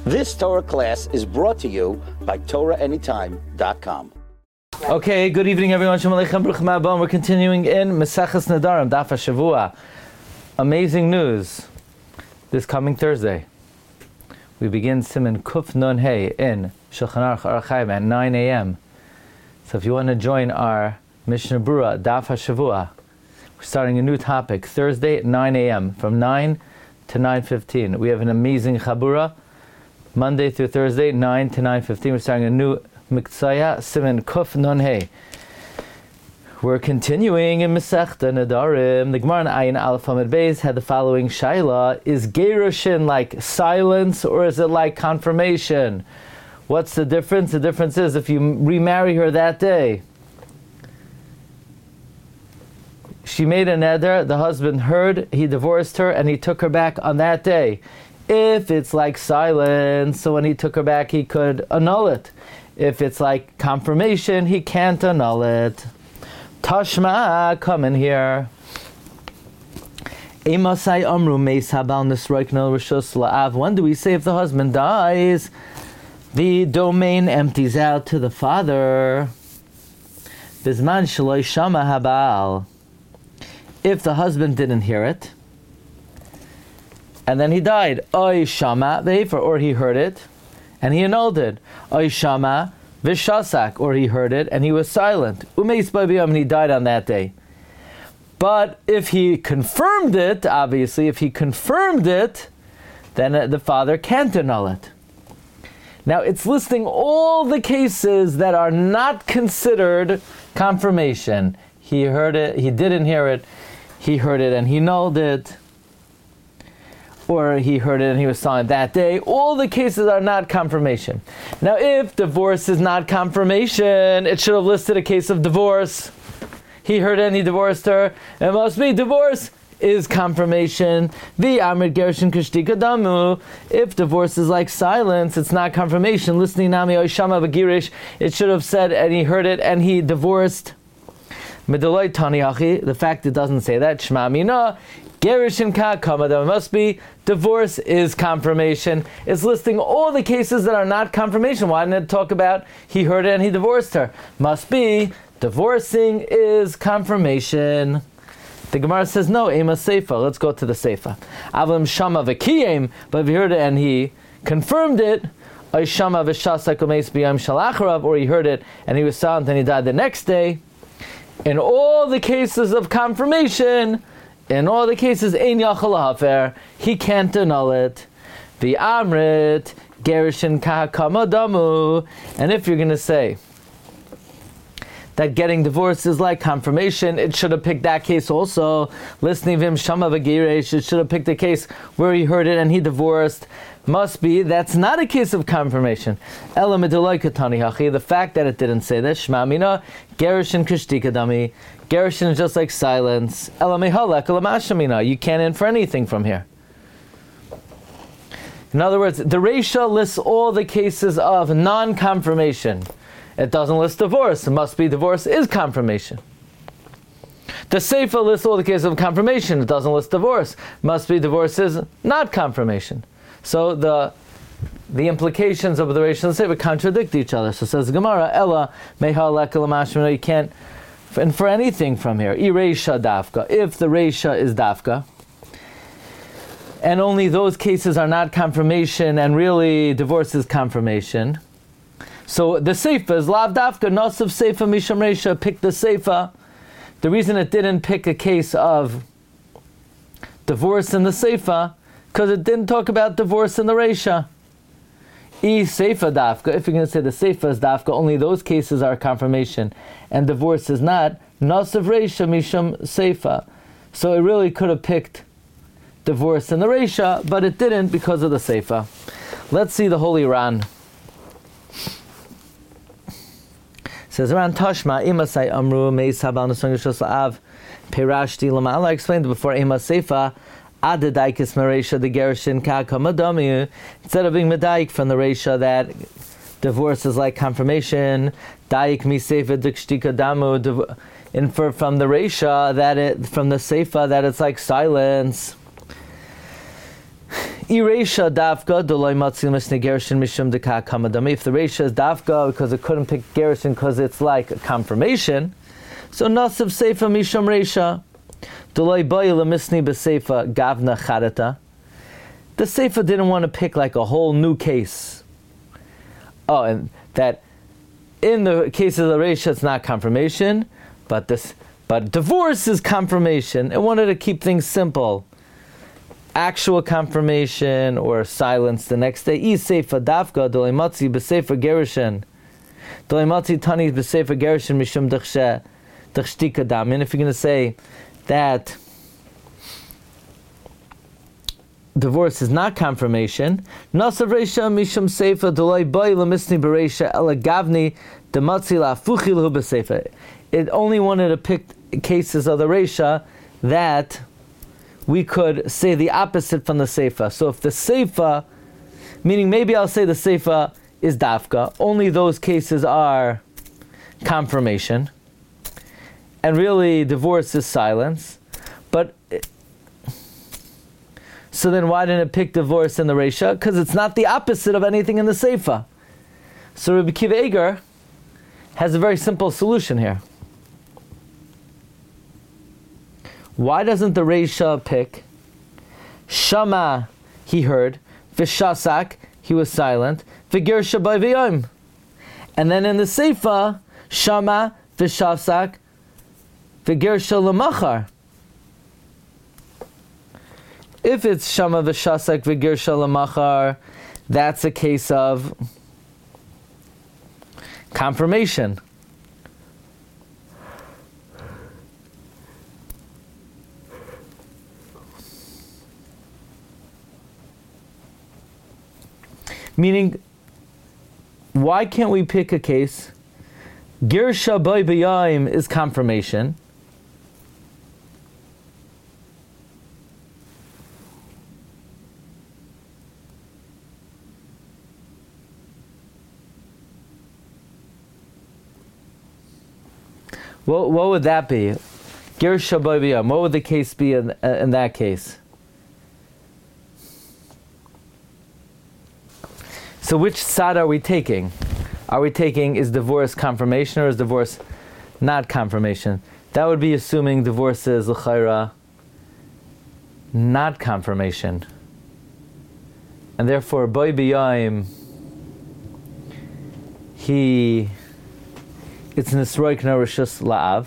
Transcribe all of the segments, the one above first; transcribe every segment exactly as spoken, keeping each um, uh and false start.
This Torah class is brought to you by Torah Anytime dot com. Okay, good evening everyone. Shalom Aleichem, Baruch Haba. We're continuing in Maseches Nedarim, Daf HaShavua. Amazing news. This coming Thursday, we begin Siman Kuf Nun Hey in Shulchan Aruch Orach Chaim at nine a.m. So if you want to join our Mishnah Berurah, Daf HaShavua, we're starting a new topic Thursday at nine a.m. from nine to nine fifteen. We have an amazing Chabura Monday through Thursday, nine to nine fifteen. We're starting a new Miktsaya Siman Kuf Nun Hey. We're continuing in Masechta Nedarim. The Gemara in Ayin Aleph Amud Beis had the following shaila: is gerushin like silence or is it like confirmation? What's the difference? The difference is if you remarry her that day, she made a neder, the husband heard, he divorced her, and he took her back on that day. If it's like silence, so when he took her back, he could annul it. If it's like confirmation, he can't annul it. Tashma, come in here. Emasai amru meis habal nisroiknel rishus la'av. When do we say if the husband dies, the domain empties out to the father? Bizman shaloi shama habal. If the husband didn't hear it, and then he died, oy shama ve'efer, or he heard it, and he annulled it. Oy shama v'shasak, or he heard it, and he was silent. Umeis b'yom, and he died on that day. But if he confirmed it, obviously, if he confirmed it, then the father can't annul it. Now, it's listing all the cases that are not considered confirmation. He heard it, he didn't hear it, he heard it and he annulled it, or he heard it and he was silent that day. All the cases are not confirmation. Now, if divorce is not confirmation, it should have listed a case of divorce. He heard it and he divorced her. It must be divorce is confirmation. The Amrit Gerushin Kishtika Damu. If divorce is like silence, it's not confirmation. Listening Nami Oishama Bagirish, it should have said and he heard it and he divorced. Medoloi Taniachi, the fact it doesn't say that, Shema Mina, Gerushin Ka Kamada, must be divorce is confirmation. It's listing all the cases that are not confirmation. Why didn't it talk about he heard it and he divorced her? Must be divorcing is confirmation. The Gemara says no, Ema Seifa. Let's go to the Seifa. Avim Shama V'Kiyem, but if he heard it and he confirmed it, Ay Shama V'Shasak Umeis B'Yam Shalacharav, or he heard it and he was silent and he died the next day. In all the cases of confirmation, in all the cases, Ein Yachal Hafer, he can't annul it. The Amrit, Gerushin Kahakama Damu. And if you're going to say that getting divorced is like confirmation, it should have picked that case also. Listening Vim Shama V'Giresh, it should have picked a case where he heard it and he divorced. Must be, that's not a case of confirmation. The fact that it didn't say that, Shema Mina, Gerushin Kishtika Dami. Gerushin is just like silence. You can't infer anything from here. In other words, the Reisha lists all the cases of non-confirmation. It doesn't list divorce. It must be divorce is confirmation. The Seifa lists all the cases of confirmation. It doesn't list divorce. Must be divorce is not confirmation. So the the implications of the Reisha and the Seifa contradict each other. So says Gemara, Ella meha lekelamashmino. You can't infer anything from here. I Reisha dafka. If the Reisha is dafka, and only those cases are not confirmation, and really divorce is confirmation. So the Seifa is lav dafka nosav Seifa misham Reisha. Pick the Seifa. The reason it didn't pick a case of divorce in the Seifa, because it didn't talk about divorce in the Reisha. I Seifa dafka. If you're going to say the Seifa is dafka, only those cases are confirmation, and divorce is not. Nosav Reisha misham Seifa. So it really could have picked divorce in the Reisha, but it didn't because of the Seifa. Let's see the Holy Ran. Says around Tashma, Imasai Amru, Meis Habal Nesungishos La'av, Perashti Lama'ala. I explained before, Ema Seifa, Adadaikis Mareisha, the Gerushin Kakamadami. Instead of being Medaik from the Reisha that divorce is like confirmation, Daik Mi Seifa Dikshtika Damu, infer from the Reisha that it, from the Seifa that it's like silence. Iresha Davka Dolai Matzi Misne Gershon Mishum Deka Kamadami. If the Resha is Davka because it couldn't pick Gershon because it's like a confirmation, so Nasav Seifa Mishum Resha Dolai Bayil Misni Beseifa Gavna Charata. The Seifa didn't want to pick like a whole new case. Oh, and that in the case of the Resha it's not confirmation, but this but divorce is confirmation. It wanted to keep things simple. Actual confirmation or silence the next day. I seifa davka dolei matzi b'seifa gerushin. Dolei matzi tani b'seifa gerushin mishum dechshe dechshtika damin. If you're going to say that divorce is not confirmation, nasav reisha mishum seifa dolei bay lemisni bereisha ela gavni dematzi la'afuchi lehu b'seifa. It only wanted to pick cases of the reisha that we could say the opposite from the Seifa. So if the Seifa, meaning maybe I'll say the Seifa is Dafka, only those cases are confirmation, and really divorce is silence. But so then why didn't it pick divorce in the Reisha? Because it's not the opposite of anything in the Seifa. So Rabbi Akiva Eiger has a very simple solution here. Why doesn't the Reisha pick? Shama, he heard. Vishasak, he was silent. Vigirsha by v'yom. And then in the Seifa, Shama, Vishasak, Vigirsha l'machar. If it's Shama, Vishasak, Vigirsha l'machar, that's a case of confirmation. Meaning, why can't we pick a case? Girsha by b'yayim is confirmation. What, what would that be? Girsha by b'yayim. What would the case be in, in that case? So which side are we taking? Are we taking, is divorce confirmation or is divorce not confirmation? That would be assuming divorce is l'chayra not confirmation. And therefore, boy b'yayim, he, it's nisroik na rishus la'av.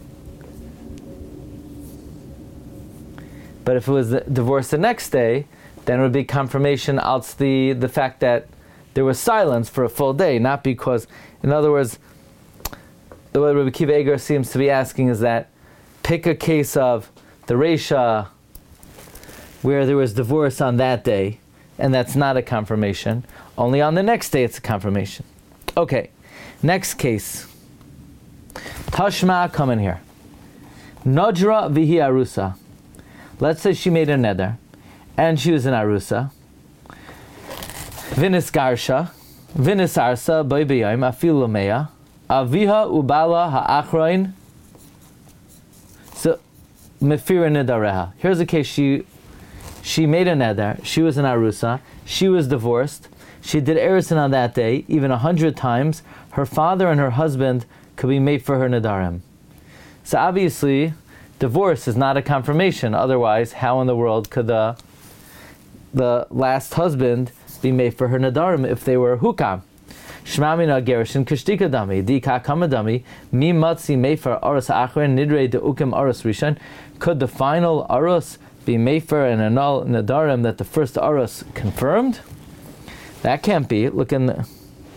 But if it was the divorce the next day, then it would be confirmation out the, the fact that there was silence for a full day, not because, in other words, the way Rabbi Akiva Eiger seems to be asking is that pick a case of the Reisha where there was divorce on that day, and that's not a confirmation. Only on the next day it's a confirmation. Okay, next case. Tashma, come in here. Nadra vihi arusa. Let's say she made a neder, and she was an arusa. Vinis garsha, vinis arsa, boy b'yayim, afil l'meya, aviha ubala ha'achroin, so mefira nedareha. Here's a case, she she made a neder, she was an arusa, she was divorced, she did erisin on that day, even a hundred times, her father and her husband could be made for her nedarim. So obviously, divorce is not a confirmation, otherwise how in the world could the, the last husband be made for her nadarim if they were hukam? Shmamina gerushin kishtika dami di kakama dami mi matzi mefer aros achron nidre de ukim aros rishon. Could the final aros be mefer and annul nadarim that the first aros confirmed? That can't be. Look in the,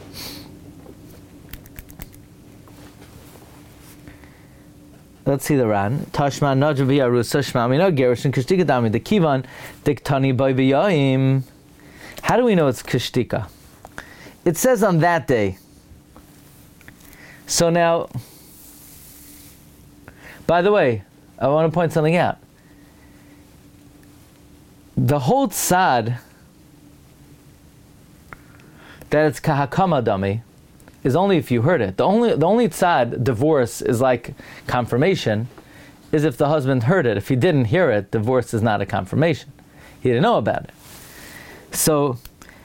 let's see the Ran. Tashma najavi arusa shmamina gerushin kishtika dami the kivan diktani by b'yayim. How do we know it's kishtika? It says on that day. So now, by the way, I want to point something out. The whole tzad that it's kahakama dami is only if you heard it. The only the only tzad, divorce, is like confirmation, is if the husband heard it. If he didn't hear it, divorce is not a confirmation. He didn't know about it. So,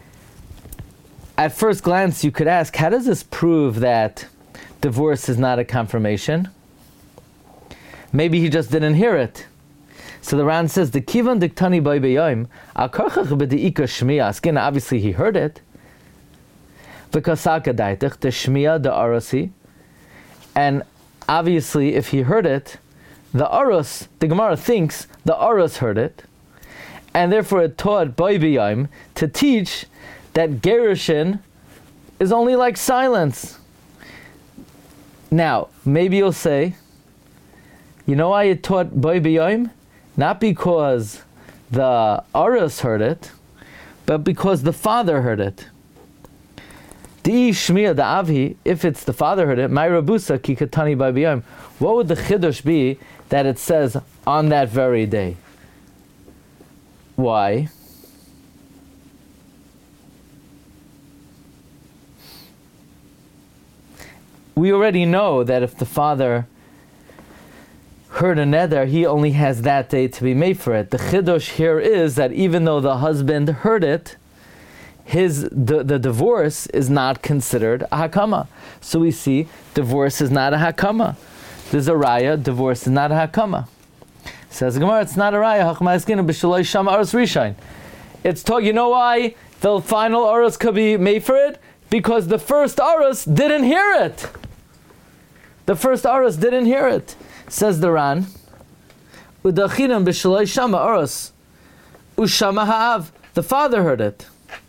at first glance, you could ask, how does this prove that divorce is not a confirmation? Maybe he just didn't hear it. So the Ran says, the kivan diktani by beyoim, al karchach b'deika shmiya. Again, obviously he heard it. V'kasaka daitich, the shmiya, the arasi. And obviously, if he heard it, the aros, the Gemara thinks the aros heard it. And therefore it taught by beyoim to teach that gerushin is only like silence. Now, maybe you'll say, you know why it taught by beyoim? Not because the aros heard it, but because the father heard it. Di shmiya da avi, if it's the father heard it, my rabusa ki katani by beyoim. What would the chiddush be that it says on that very day? Why? We already know that if the father heard a neder, he only has that day to be made for it. The chiddush here is that even though the husband heard it, his the, the divorce is not considered a hakama. So we see divorce is not a hakama. There's a raya, divorce is not a hakama. Says the Gemara, it's not a raya. It's told, you know why the final aros could be made for it? Because the first aros didn't hear it. The first aros didn't hear it. Says the Ran, Udachinam b'shaloi shama aros, ushama ha'av. The father heard it.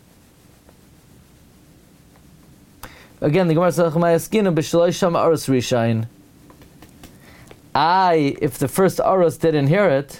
Again, the Gemara says, "Chamayaskinam b'shaloi shama aros rishain." I, if the first aros didn't hear it,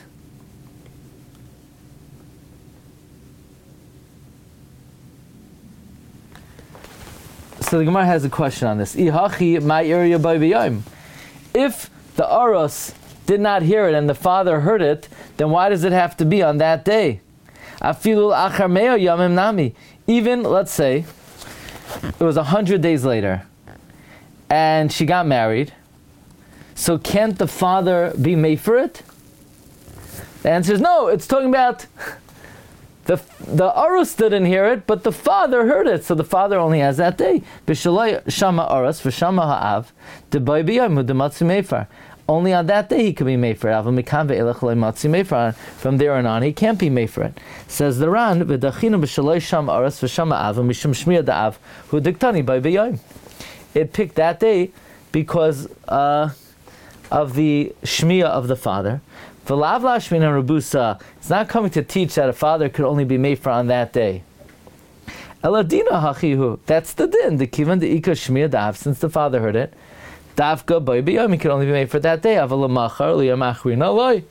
so the Gemara has a question on this. Ihachi ma'irya b'yom. If the aros did not hear it and the father heard it, then why does it have to be on that day? Afilul achar meo yamim nami. Even, let's say, it was a hundred days later, and she got married. So can't the father be made for it? The answer is no. It's talking about the the aros didn't hear it, but the father heard it. So the father only has that day. B'shaloi shama aros v'shama ha'av de'bay b'yom u'dematzi meifar. Only on that day he could be made for it. From there on on, he can't be made for it. Says the Ran, v'dachinu b'shaloi shama aros v'shama av u'mishum shmiya da'av hu diktani by b'yom. It picked that day because uh, of the shmiya of the father. V'lav lashmina rabusa. It's not coming to teach that a father could only be made for on that day. Eladina hachihu. That's the din. The kivan the ika shmiya da'av. Since the father heard it, dafka by b'yom, he could only be made for that day. Avalamachar liyamachrina loy.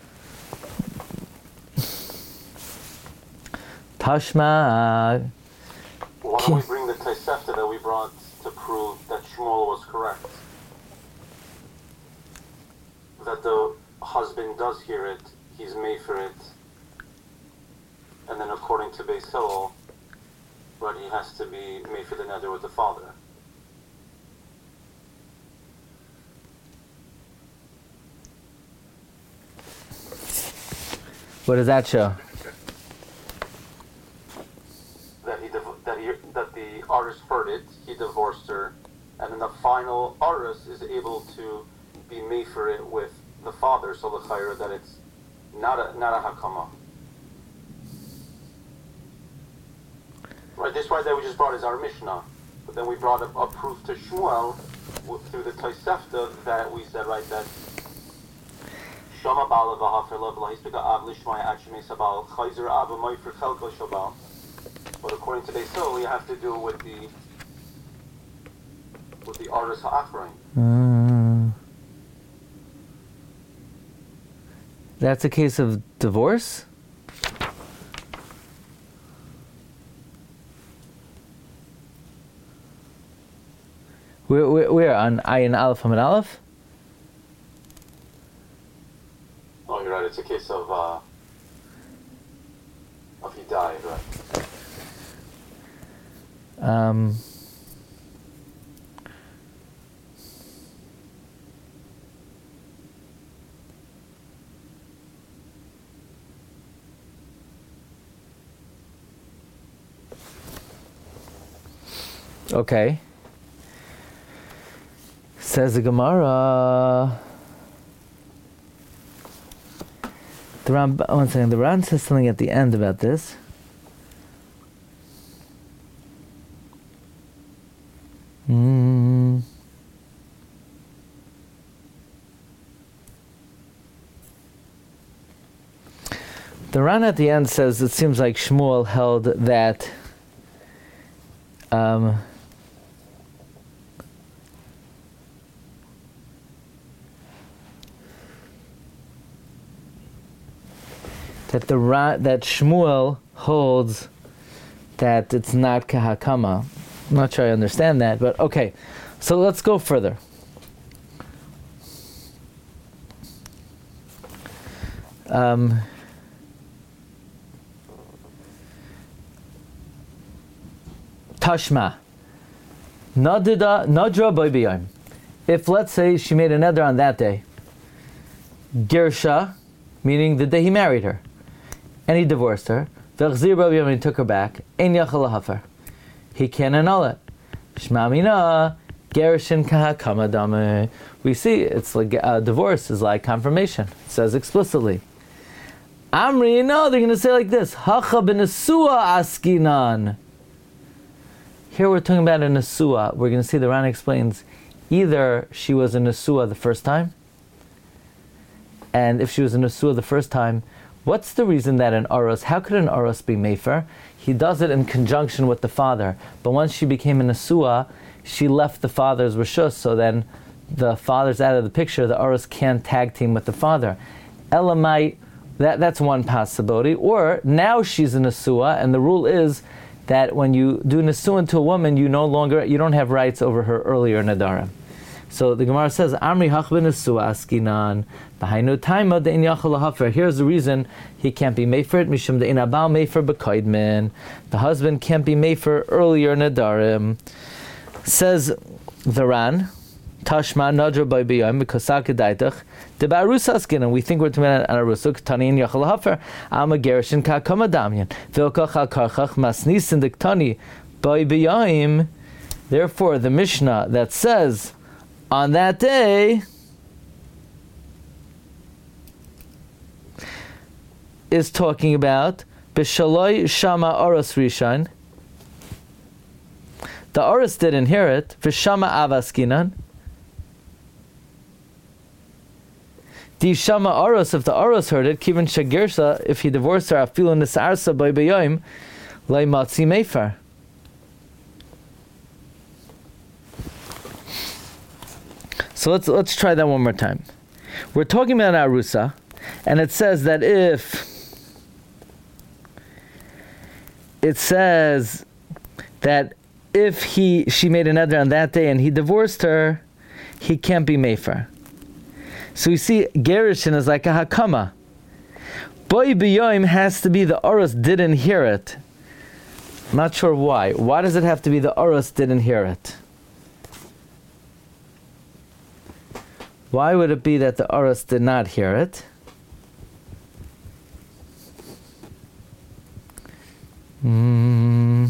Tashma. Why don't we bring the Tosefta that we brought to prove that Shmuel was correct? That the husband does hear it, he's made for it, and then according to Beis Hillel, but he has to be made for the neder with the father. What does that show? That he div- that he that the artist heard it, he divorced her, and then the final artist is able to be made for it with the father. So the chayra that it's not a not a hakama. Right. This why that we just brought is our Mishnah, but then we brought a, a proof to Shmuel w- through the Tosefta that we said right that. Shama bala v'hafer lo v'lahispika av lishmai achmei sabal chayzer av v'may for chelko shabal. But according to Beis Hillel, you have to do with the with the artist ha'achrain. Mm. That's a case of divorce? Where, where, where? On Ayin Aleph Hamid Aleph? Oh, you're right. It's a case of uh, of he died, right? Um... Okay. Says the Gemara. The Ram, one second. The Ran says something at the end about this. Mm. The Ran at the end says it seems like Shmuel held that um, that the Ran, that Shmuel holds that it's not kahakama. I'm not sure I understand that, but okay. So let's go further. Um, Tashma. Nadida nadra boibiyim. If, let's say, she made a neder on that day, Gersha, meaning the day he married her, and he divorced her, V'chzir boibiyim, and he took her back, Ein yachal lahafer. He can annul it. Shma mina, Gershin kahakama dame. We see it's like uh, divorce is like confirmation. It says explicitly. Amri, no, they're going to say like this: Hacha b'nesua askinan. Here we're talking about a nesua. We're going to see the Ran explains either she was a nesua the first time, and if she was a nesua the first time, what's the reason that an aros? How could an aros be mefer? He does it in conjunction with the father, but once she became a nesua, she left the father's rishus. So then, the father's out of the picture. The aros can't tag team with the father. Elamite. That that's one possibility. Or now she's a nesua, and the rule is that when you do nesua to a woman, you no longer you don't have rights over her earlier nadarim. So the Gemara says, Amri hachben nesua askinan b'hainu taima de'in yachal lahafer. Here's the reason he can't be mefer mishum de'in abal mefer b'koidmin. The husband can't be mefer earlier nadarim. Says the Ran. Tashma nadra by biyam because sakedaitach the barusa skin, and we think we're talking about an arusuk tani in yachal hafer am a gerishin ka kamadamian vilkach al karchach masnis in the tani by biyam. Therefore, the Mishnah that says on that day is talking about b'shaloi shama aros rishon. The aros didn't hear it. V'shama avaskinan. The Shama Aros, if the Aros heard it, Kivin Shagirsa, if he divorced her, Afilu Nisarsa by Bayayim, Lai Matzi Meifar. So let's let's try that one more time. We're talking about Arusa, and it says that if it says that if he she made an neder on that day and he divorced her, he can't be Meifar. So you see, Gerishin is like a hakama. Boi b'yoim has to be the Oros didn't hear it. I'm not sure why. Why does it have to be the Oros didn't hear it? Why would it be that the Oros did not hear it? Hmm.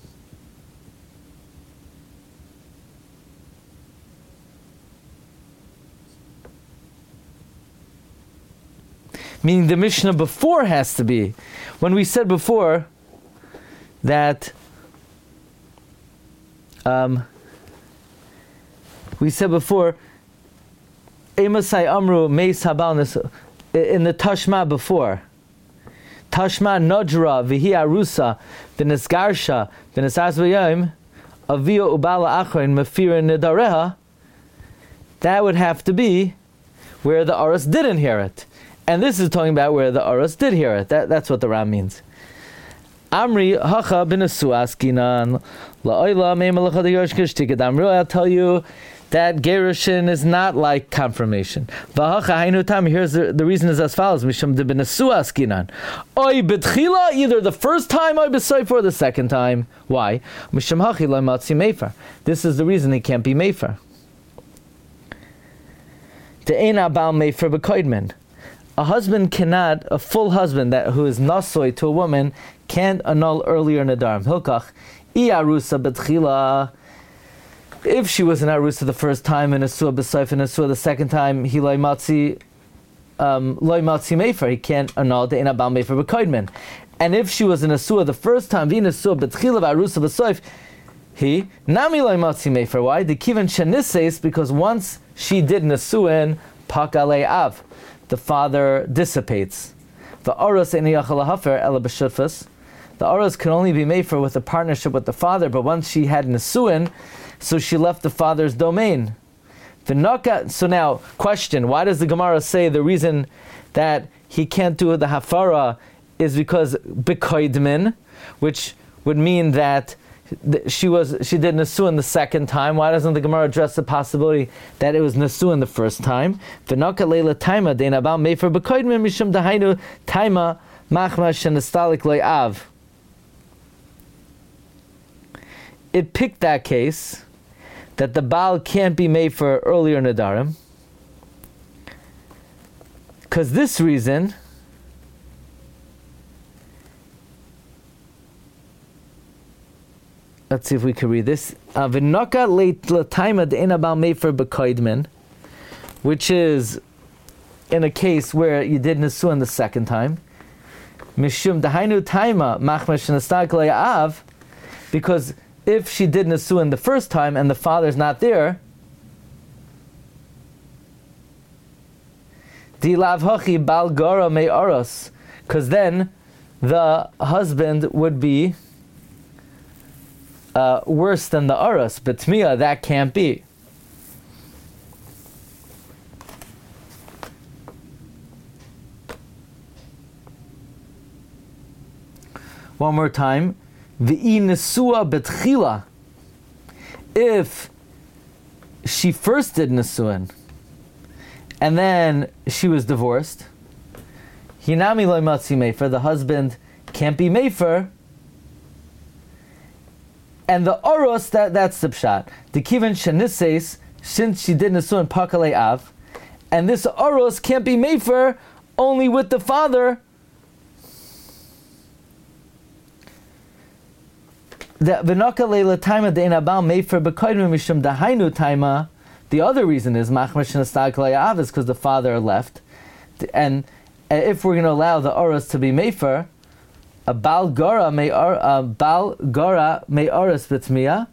Meaning the Mishnah before has to be. When we said before that um, we said before Emasai Amru Meis Habalnis in the Tashma before. Tashma Nodra Vihi Arusa V'Nesgarsha V'Nesas V'Yom Avio Ubala Achrein Mefira Nidareha. That would have to be where the Aros didn't hear it. And this is talking about where the Aros did hear it. That, that's what the Ram means. Amri hacha b'nesu askinan la'oila me'malachad yoshkish Amri, I'll tell you that gerushin is not like confirmation. V'hacha hainu tam. Here's the, the reason is as follows: mishum de b'nesu askinan. Oy b'tchila, either the first time oy b'soif or the second time. Why? Mishum hachi lo matzi mefer. This is the reason he can't be mefer. De'ena bal mefer b'koidmin. A husband cannot, a full husband that who is nasoi to a woman, can't annul earlier nadarim. Hilkach, iarusa betchila. If she was an arusa the first time and a suah b'soif and a suah the second time, he loy matzi um, loy matzi mefer. He can't annul the inabal mefer b'koidmin. And if she was in a suah the first time, v'in a suah b'tchila v'arusa b'soif, he nami loy matzi mefer. Why? The kivan shenises, because once she did nesuin pakalei av, the father dissipates. The aros eni yachal hafer ela b'shutfus. The aros can only be made for with a partnership with the father, but once she had nesuin, so she left the father's domain. The naka. So now, question: why does the Gemara say the reason that he can't do the hafara is because bekoidmin, which would mean that she was she did nesuin the second time? Why doesn't the Gemara address the possibility that it was nesuin the first time? The naka leila taima dein abal mefer bekoidmin mishum dahainu taima machma shenestalik le'av. It picked that case that the Baal can't be made for earlier Nadarim, because this reason, let's see if we can read this. V'noka leit l'taima de'ena Baal made for b'koidmin, which is in a case where you did nesuin the second time. Mishum dahainu taima machmash nestak le'av, because if she did nesuin the first time and the father's not there, di lav hachi bal gara me aros, because then the husband would be uh, worse than the aros. But tmiya, that can't be. One more time. V'i nesua betchila. If she first did nesuin and then she was divorced, hinami loy matzi mefer, the husband can't be mefer, and the oros, that that's the pshat. The kivan shenises, since she did nesuin pakalei av, and this oros can't be mefer only with the father. The v'naka leila taima de'en abal mefer b'koidmin mishum dahainu taima. The other reason is machmash nestag le'av, is because the father left, and if we're going to allow the oros to be mefer, a bal gora may a bal gora may oros b'tmiya,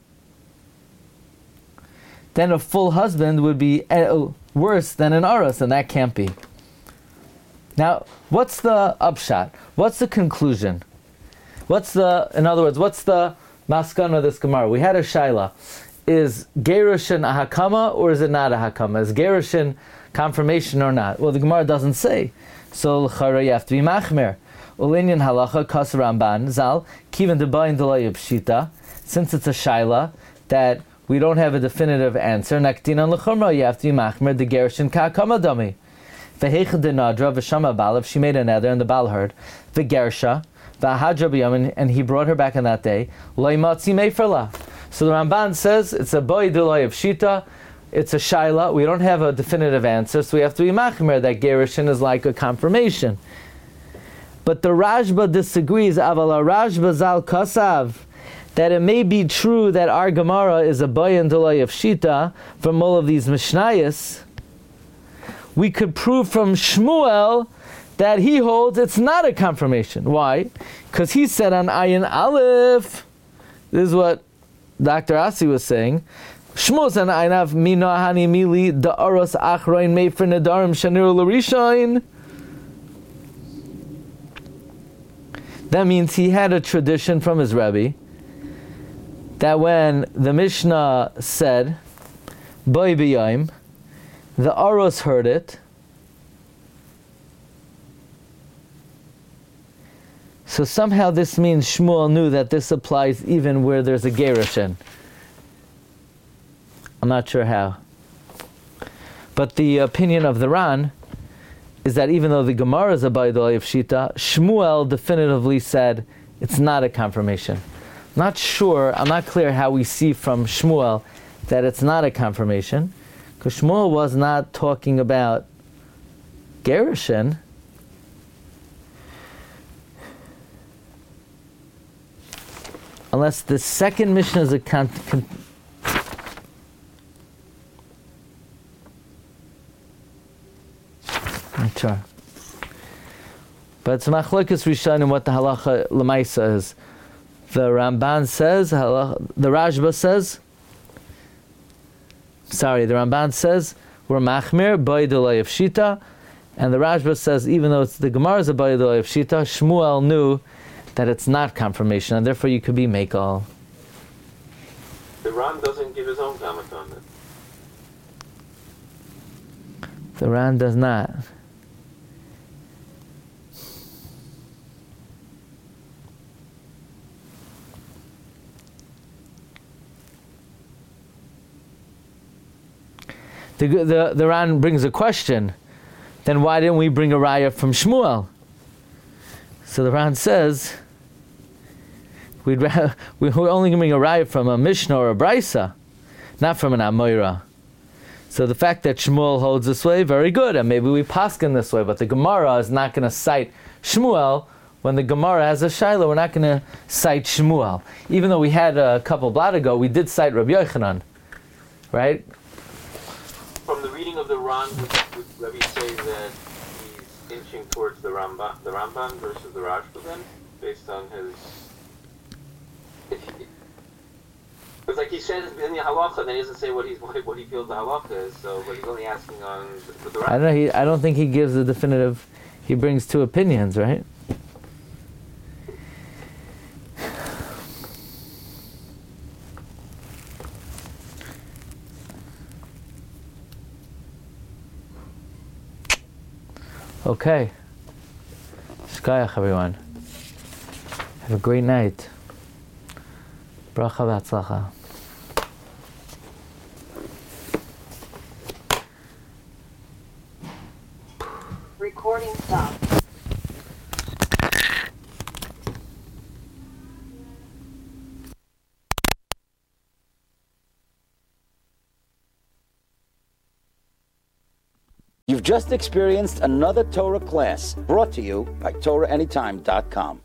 then a full husband would be worse than an oros, and that can't be. Now, what's the upshot? What's the conclusion? What's the, in other words, what's the maskana of this Gemara? We had a shaila. Is gerushin a hakama or is it not a hakama? Is gerushin confirmation or not? Well, the Gemara doesn't say. So l'chara you have to be machmer. Ulinyan halacha kas Ramban zal kiven debayin delay pshita. Since it's a shaila that we don't have a definitive answer, naktinan l'chumra you have to be machmer the gerushin ka hakama dami. V'heicha denadra v'shama bal, if she made a nether and the bal heard v'gersha and he brought her back on that day. So the Ramban says it's a boy delay of shita, it's a shaila. We don't have a definitive answer, so we have to be machmer that gerushin is like a confirmation. But the Rashba disagrees. Aval Rashba zal kasav, that it may be true that our Gemara is a boy and delay of shita from all of these mishnayos. We could prove from Shmuel that he holds it's not a confirmation. Why? Because he said on Ayin Aleph, this is what Doctor Asi was saying, Shmuel said on Ayin Aleph, Mina Hani Mili, the Aros Achroin Mefer Nedarim Shaniru Larishain. That means he had a tradition from his Rebbe that when the Mishnah said, Boi B'yayim, the Aros heard it. So somehow this means Shmuel knew that this applies even where there's a gerushin. I'm not sure how. But the opinion of the Ran is that even though the Gemara is a Baidolay of Shita, Shmuel definitively said it's not a confirmation. I'm not sure, I'm not clear how we see from Shmuel that it's not a confirmation, because Shmuel was not talking about gerushin. Unless the second Mishnah is a con- con- mutter. But it's machlokes rishonim what the halacha l'maisa is. The Ramban says, the Rashba says, sorry, the Ramban says, we're machmir, boy delay of shita, and the Rashba says, even though it's the Gemara's a boy delay of shita, Shmuel knew that it's not confirmation, and therefore you could be mekal. The Ran doesn't give his own comment on it. The Ran does not. The, the, the Ran brings a question. Then why didn't we bring a raya from Shmuel? So the Ran says, we'd ra- we're only going to bring a raya from a Mishnah or a Brisa, not from an Amoira. So the fact that Shmuel holds this way, very good, and maybe we paskin this way, but the Gemara is not going to cite Shmuel. When the Gemara has a Shaila, we're not going to cite Shmuel. Even though we had a couple blot ago, we did cite Rabbi Yochanan, right? From the reading of the Ran, would, would Rabbi say that he's inching towards the Ramban, the Ramban versus the Rashba then, based on his... It's like he says in the halacha, and then he doesn't say what he's what, what he feels the halacha is. So, but he's only asking on the, the Ramban. I don't know. He, I don't think he gives a definitive. He brings two opinions, right? Okay. Shkayach, everyone. Have a great night. Bracha v'atzlacha. Recording stopped. You've just experienced another Torah class brought to you by Torah Anytime dot com.